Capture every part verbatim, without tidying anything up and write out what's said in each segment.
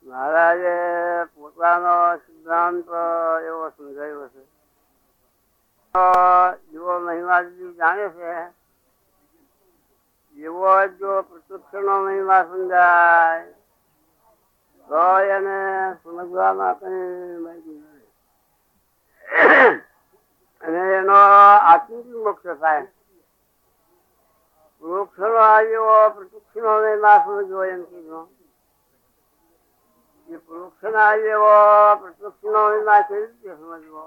મહારાજે પોતાનો સિદ્ધાંત એવો સમજાયો છે. જેવો મહિમા જાણે છે એવો જો પ્રત્યક્ષ નો મહિમા સમજાય તો એને સમજવામાં કઈ માહિતી મળે અને એનો આત્મિક મોક્ષ થાય. વૃક્ષ નો આવ્યો પ્રત્યક્ષ નો મહિમા સમજવો એમ કીધું. વૃક્ષ ના જેવો પ્રત્યક્ષ નો મહિમા કેવી રીતે સમજવો?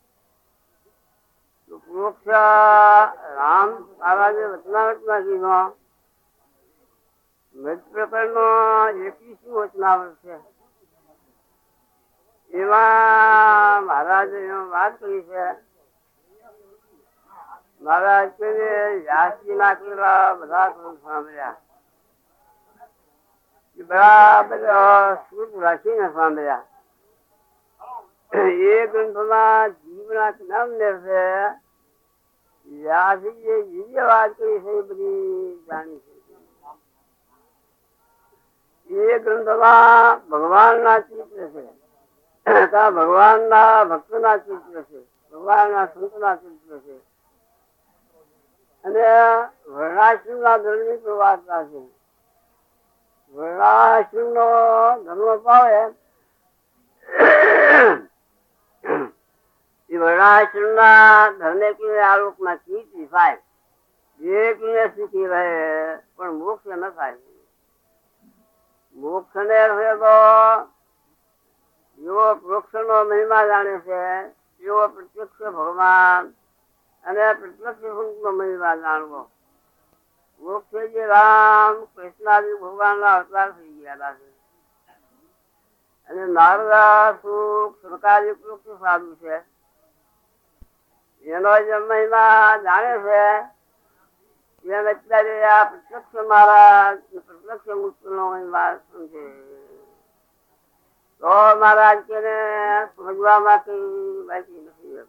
વૃક્ષ રામ મહારાજે વચનાવટમાં કીધો મધ પ્રકરણ નો એકવીસમું વચનાવટ છે. એમાં મહારાજે વાત કરી છે. મહારાજ કે વ્યાસજી ના કરેલા બધા ગ્રંથ સાંભળ્યા, બરાબર સુર રાખીને સાંભળ્યા. એ ગ્રંથોમાં જીવના જ્ઞાન છે. વ્યાસજીએ જે વાત કરી છે એ બધી જાણી છે. એ ગ્રંથોમાં ભગવાન ના ચિત્ર છે, ભગવાન ના ભક્ત ના ચિત્ર છે, ભગવાન ના સંત ના ચિત્ર છે અને વર્ણાશ્રમ ના ધર્મ ની વાર્તા છે. વર્ણાશ્રમ નો ધર્મ પાવે એ વર્ણાશ્રમ ના ધર્મે કે આલોક ના કીર્તિ થાય, એક સુખી રહે પણ મોક્ષ ન થાય. મોક્ષ ને તો એવો વૃક્ષ નો મહિમા જાણે છે, એવો પ્રત્યક્ષ ભગવાન અને પ્રત્યક્ષ નો મહિમા જાણવો. વૃક્ષ જે રામ કૃષ્ણાજી ભગવાન ના અવતાર થઈ ગયા છે અને નારદા સુખ સરકારી વૃક્ષ સાધુ છે. એનો જે મહિમા જાણે છે એને અત્યારે આ પ્રત્યક્ષ મહારાજ પ્રત્યક્ષ મુક્ત નો મહિમા સમજે તો મહારાજ તેને સમજવામાં કઈ બાકી નથી.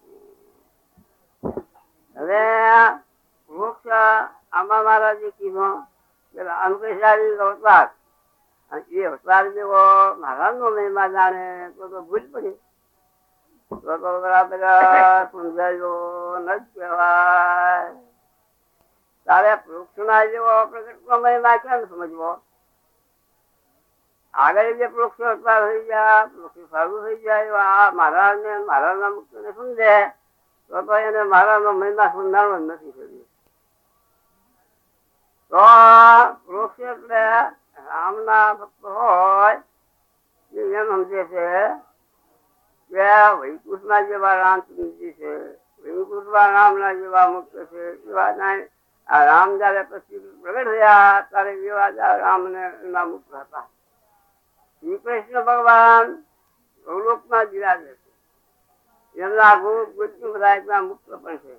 હવે વૃક્ષ આમાં મહારાજે કીધું અનુકેશારી અવતાર, એ અવતાર જેવો મહારાજ નો મહિમા જાણે તો તો ભૂલ પડી, તો તો બરાબર સમજાયો ન જ કહેવાય. તારે વૃક્ષ ના જેવો પ્રગટ નો મહિમા કેમ સમજવો? આગળ જે વૃક્ષ અવતાર થઈ ગયા, વૃક્ષ સારું થઈ જાય મહારાજ ને મહારાજ ના મુક્ત ને સમજે તો તો એને મહારાજ નો મહિમા સમજાવવો જ નથી કર્યું. તો વૃક્ષ એટલે રામ ના ભક્ત હોય એમ સમજે છે કે વૈકુંઠ ના જેવા રામચંદ્રજી છે, વૈકુંઠ માં રામ ના જેવા મુક્ત છે. એવા રામ જયારે પછી પ્રગટ થયા ત્યારે એવા રામ ને ના મુક્ત હતા. શ્રી કૃષ્ણ ભગવાન ગૌલોક માં બિરાજે છે, એમના મૃત્યુ બધા મુક્ત પણ છે.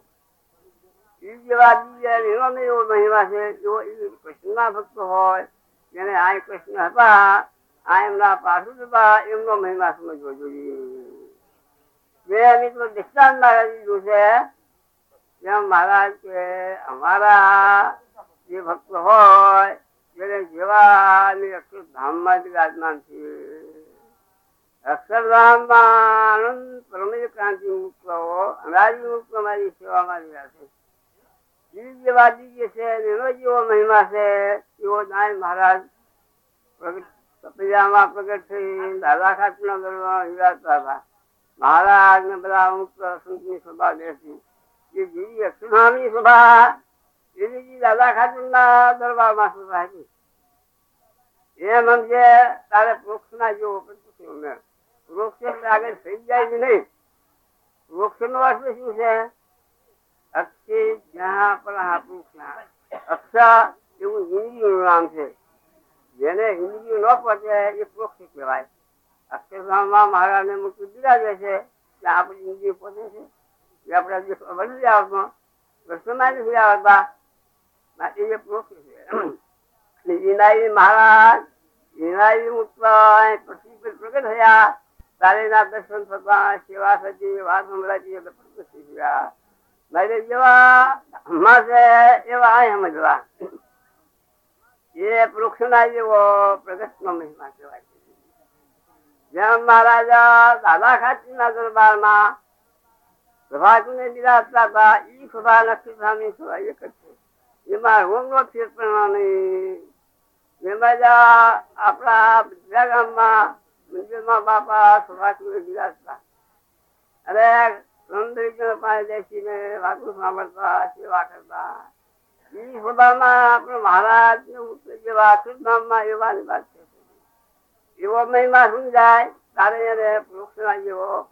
એવો મહિમા છે કૃષ્ણ ના ભક્ત હોય એને આ કૃષ્ણ હતા આ એમના પાછું હતા એમનો મહિમા સમજવો જોઈએ. બે મિત્રો દિષ્ટાંત મહારાજ દીધું છે જેમ મહારાજ કે અમારા જે ભક્ત હોય એને જેવા અક્ષરધામ માં બિરાજમાન છે. અક્ષરધામ માં આનંદ પ્રમેય ક્રાંતિ મુક્ત અનાજી મુક્ત અમારી સેવામાં રહ્યા છે. જેવા દિવ્ય છે એનો જેવો મહિમા છે એવો નાય મહારાજ પ્રગટ પ્રગટ થઈ દાદા ખાત ના દરબાર વિરાજતા હતા. મહારાજ ને બધા મુક્ત સંત ની સભા બેસી એ જેવી અક્ષરધામ ની સભા એવી દાદા ખાતર ના દરબાર માં સભા હતી. એમ સમજે તારે વૃક્ષ ના જેવો વૃક્ષ આગળ થઈ જાય છે નહીં. વૃક્ષ નો અર્થ શું છે? અક્ષય જ્યાં પર અક્ષર એવું હિન્દી નામ છે. જેને હિન્દી ન પહોંચે એ વૃક્ષ કહેવાય. અક્ષરધામમાં મહારાજ ને મુક્તિ બિરાજે છે ત્યાં આપણી હિન્દી પહોંચે છે એ આપડા જે વળી આવતા વર્ષોમાં નથી આવતા માટે એ વૃક્ષ છે. વિનાયી મહારાજ વિનાયી મુક્ત પૃથ્વી પર પ્રગટ થયા તારે ના દર્શન થતા સેવા થતી વાત સંભળાતી પ્રગટ થઈ ગયા. મારે જેવા છે એવા આ સમજવા એ વૃક્ષ ના જેવો પ્રગટ નો મહિમા કહેવાય. જેમ મહારાજા દાદા ખાચર ના દરબાર માં સભાકુને બિરાજતા હતા ઈ સભા લક્ષ્મી સ્વામી સભા એક જ છે. એમાં રોમ નો ફેર પણ નહીં. એમાં આપણા બધા ગામમાં મંદિરમાં બાપા સભાકુને બિરાજતા અને સૌંદર્ય પાસે બેસીને વાતો સાંભળતા સેવા કરતા. ઈ સભામાં આપણે મહારાજ જેવા અક્ષરધામમાં એવાની વાત છે. એવો મહિમા સમજાય તારે એને વૃક્ષના જેવો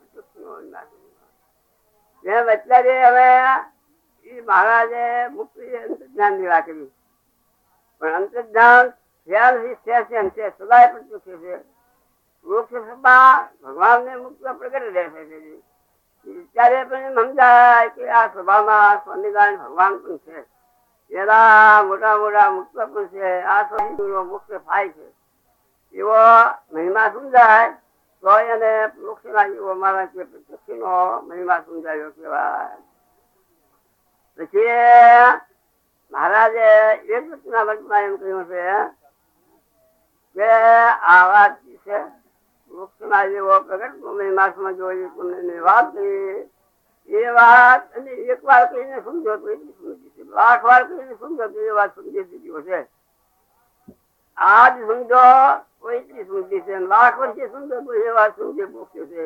જેમ અત્યારે હવે એ મહારાજે મુક્તિ અંતર્ધ્યાન લેવા કર્યું પણ અંતર્ધ્યાન થયા છે સદાય પડતું છે. વૃક્ષ સભા ભગવાન ને મુક્ત પ્રગટ રહેશે છે. ત્યારે પણ સમજાય કે આ સભામાં સ્વામિનારાયણ ભગવાન પણ છે. એના મોટા મોટા મુક્ત પણ છે. આ સ્વામી મુક્ત થાય છે એવો મહિમા સમજાય તો એને વૃક્ષના જેવો મારા પ્રત્યક્ષ નો મહિમા સમજાયો કેવાય. પછી મહારાજે એક વખતના વર્ગમાં એમ કહ્યું છે કે આ વાત છે વૃક્ષના જેવો પ્રગટ નો મહિમા સમજો તમને વાત કરી એ વાત અને એક વાર કહીને સમજો તો એટલી સમજી છે. લાખ વાર કહીને સમજો તો એ વાત સમજી દીધી છે. આજ સમજો કોઈ સમજી છે લાખ વર્ષે સમજો તો એ વાત સમજે પૂછ્યું છે.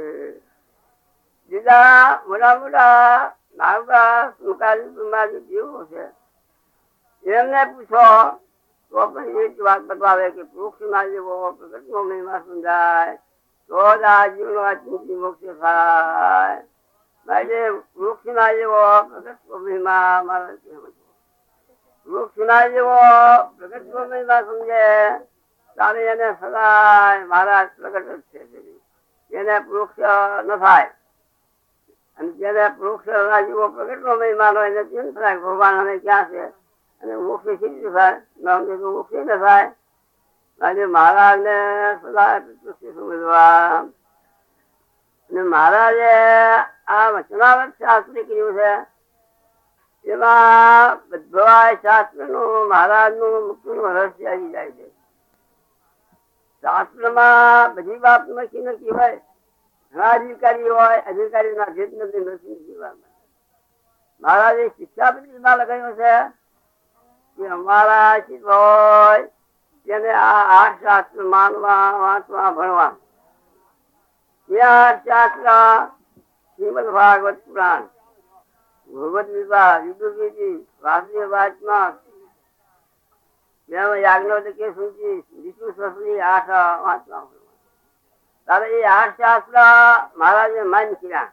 બીજા મોટા મોટા નાગા સુકાલી જેવો છે એમને પૂછો તો પણ એક વાત બતાવે કે વૃક્ષ ના જેવો પ્રગટ નો મહિમા સમજાય તો જ આ જીવનો આ ચિંતી મોક્ષ થાય. વૃક્ષ ના જેવો પ્રગટ નો મહિમા મારા વૃક્ષ ના જેવો પ્રગટ નો મહિમા સમજે તારે એને સદાય મહારાજ પ્રગટ જ છે. એને વૃક્ષ ન થાય અને જેને વૃક્ષ ના જેવો પ્રગટ નો મહિમા હોય એને કેમ થાય ભગવાન અમે ક્યાં છે અને વૃક્ષ સીધું થાય વૃક્ષ ન થાય. આજે મહારાજ ને સદાય સમજવા અને મહારાજે આ વચનાવત શાસ્ત્ર કર્યું છે. એમાં બધા શાસ્ત્ર નું મહારાજ નું મુક્તિ નું રહસ્ય આવી જાય છે. શાસ્ત્ર માં બધી વાત નક્કી નક્કી હોય. ઘણા અધિકારી હોય અધિકારી ના ભેદ નથી. મહારાજે શિક્ષાપત્રીમાં લખાયું છે કે અમારા શિક્ષ હોય તેને આ આઠ શાસ્ત્ર માનવા વાંચવા ભણવા. શાસ્ત્ર શ્રીમદ ભાગવત પુરાણ ભગવદ ગીતા યુદ્ધગીતિ વાસુદેવ વાચમાં યાજ્ઞવલ્ક્ય સૂચિ વિષ્ણુ સહસ્ત્રી આઠ વાંચવા. તારે એ આઠ શાસ્ત્ર મહારાજે માન કર્યા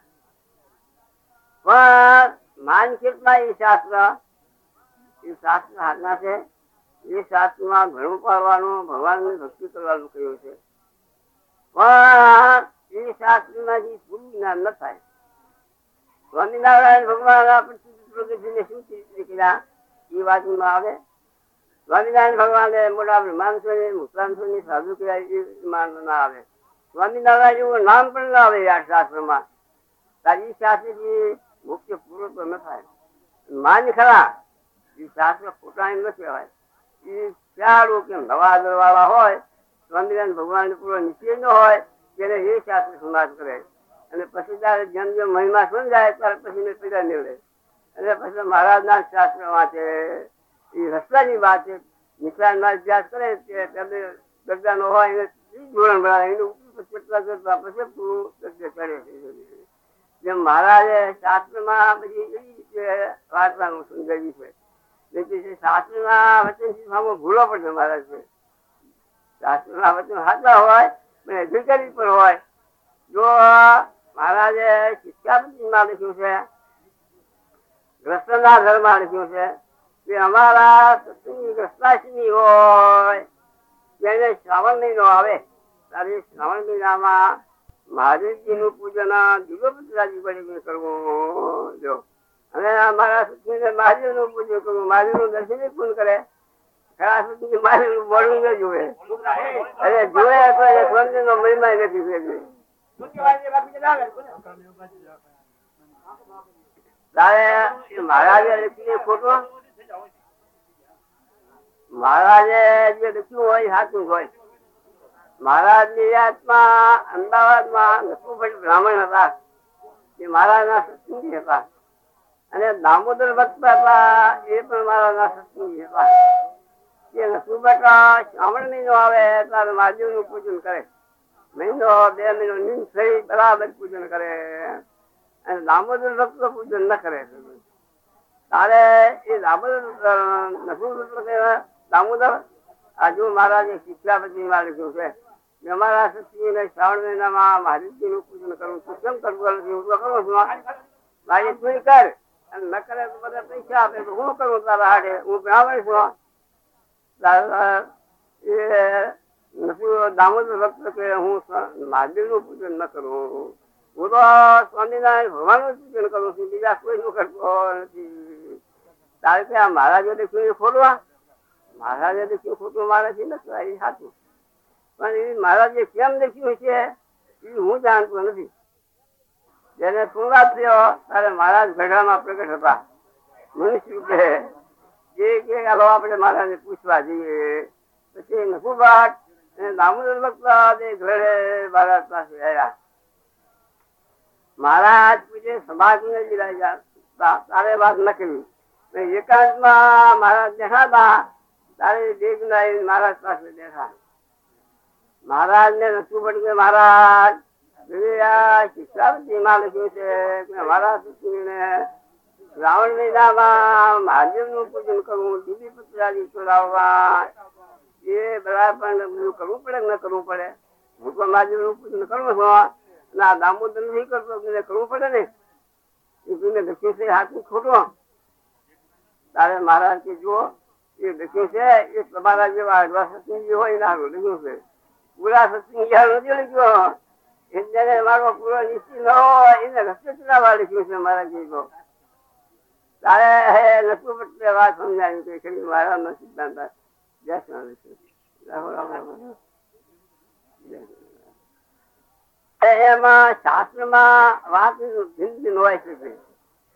પણ માન કીર્તમાં એ શાસ્ત્ર એ શાસ્ત્ર હાથના છે. એ શાસ્ત્ર માં ઘણું પાડવાનું ભગવાન ની ભક્તિ કરવાનું કહ્યું છે પણ એ શાસ્ત્ર માંથી પૂરું જ્ઞાન ન થાય. સ્વામિનારાયણ ભગવાન શું કર્યા એ વાતમાં આવે. સ્વામિનારાયણ ભગવાન મોટા બ્રહ્માંસો ને મુક્તાંશો ની સાધુ કર્યા એ માન ના આવે. સ્વામિનારાયણ એવું નામ પણ ના આવે આ શાસ્ત્ર માં. તારી શાસ્ત્ર થી મુખ્ય પૂરો તો ન થાય. માન ખરા એ શાસ્ત્ર પોતાની ન કહેવાય. એ ચારું કે નવા વાળા હોય સ્વામિનારાયણ ભગવાન પૂરો નિશ્ચય ન હોય ત્યારે એ શાસ્ત્ર સમાજ કરે અને પછી ત્યારે જેમ જેમ મહિમા સમજાય ત્યારે પછી પીડા નીકળે અને પછી મહારાજ ના શાસ્ત્ર વાંચે. એ રસ્તાની વાત છે. નિષ્ણાંત માં અભ્યાસ કરે તે દરજ્જા નો હોય એને ધોરણ ભણાવે એનું કેટલા કરતા પછી પૂરું દરજ્જો કરે છે. જેમ મહારાજે શાસ્ત્ર માં બધી એવી રીતે વાંચવાનું સમજાવ્યું છે. શાસ્ત્ર ના વચન ભૂલો પડશે મહારાજ છે. શાસ્ત્ર ના વચન સાચા હોય પણ અધિકારી પર હોય. જો મહારાજે શિક્ષાપત્રીમાં લખ્યું છે ગ્રસ્ત ના ઘરમાં લખ્યું છે કે અમારા સત્સંગી ગ્રસ્તાશ્રમી હોય તેને શ્રાવણ મહિનો આવે ત્યારે શ્રાવણ મહિનામાં મહાદેવજી નું પૂજન દિવ્યપુત્રાજી વડે કરવું. જો અને અમારા સત્સંગી મહાદેવ નું પૂજન કરવું. મહાદેવ નું દર્શન પૂર્ણ કરે. ખરા સત્સંગી મહાદેવ નું મોડું ન જોવે અને જોવે તો સ્વામી નો મહિમા નથી. મહારાજે લખ્યું ખોટો મહારાજે જે લખ્યું હોય સાચું હોય મહારાજ ની યાદમાં અમદાવાદમાં નસુભાઈ બ્રાહ્મણ હતા, એ મહારાજના સત્સંગી હતા. અને દામોદર ભક્ત હતા, એ પણ મહારાજના સત્સંગી હતા. એ નસુભાઈ શ્રાવણ મહિનો આવે ત્યારે મહાદેવ નું પૂજન કરે. મહિનો બે મહિનો નીંદ થઈ બરાબર પૂજન કરે. અને દામોદર ભક્ત પૂજન ન કરે. તારે એ દામોદર નસુભાઈ દામોદર આજુ મહારાજે શિક્ષાપતિ માં લખ્યું છે, અમારા સત્સંગી ને શ્રાવણ મહિનામાં મહાદેવજી નું પૂજન કરવું છું. કેમ કરવું નથી? હું તો કરું છું. મારી તું કર, અને ન કરે તો બધા પૈસા આપે તો હું કરું તારા હાડે? હું બ્રાહ્મણ છું. એ દામોદર ભક્ત કે હું મહાદેવ નું પૂજન ન કરું, હું તો સ્વામિનારાયણ ભગવાન નું પૂજન કરું છું, બીજા કોઈ નું કરતો નથી. તારે ત્યાં મહારાજો દેખ્યું ખોલવા, મહારાજે દેખ્યું ખોટું મારાથી નથી સાચું, પણ એ મહારાજે કેમ દેખ્યું છે એ હું જાણતો નથી. જેને પૂર્ણાત થયો ત્યારે મહારાજ ગઢામાં પ્રગટ હતા મનુષ્ય રૂપે. જે કે હાલો આપણે મહારાજને પૂછવા જઈએ. પછી નકુબાટ અને દામોદર ભક્ત ઘરે મહારાજ પાસે આવ્યા. મહારાજ પૂછે સમાધિને બિરાજા, તારે વાત ન કરી. એકાંતમાં મહારાજ બેઠા હતા, તારે દેખ મહારાજ પાસે બેઠા. મહારાજ ને નતું પડે મહારાજ શિક્ષાપતિ માં લખ્યું છે મારા સત્સંગીને શ્રાવણ મહિનામાં મહાદેવ નું પૂજન કરવું, દીદી પુત્રાદી ચોરાવવા, એ બરાબર કરવું પડે ન કરવું પડે? હું તો મહાદેવ નું પૂજન કરું છું, ના દામોદર નહીં કરતો, કરવું પડે ને. એ તું લખ્યું છે હાથું ખોટું? તારે મહારાજ કે જુઓ એ લખ્યું છે એ તમારા જેવા અડવા સત્સંગી હોય ના લખ્યું છે. પૂરા સત્સંગી નથી લખ્યો. એને મારો પૂરો નિશ્ચિત ન હોય એને રસ્તે ચલાવવા લખ્યું છે મારા જીવો. તારે લખવું પડશે વાત સમજાવી કે ખરી મારા નો સિદ્ધાંત એમાં શાસ્ત્ર માં વાત ભિન્ન ભિન્ન હોય છે.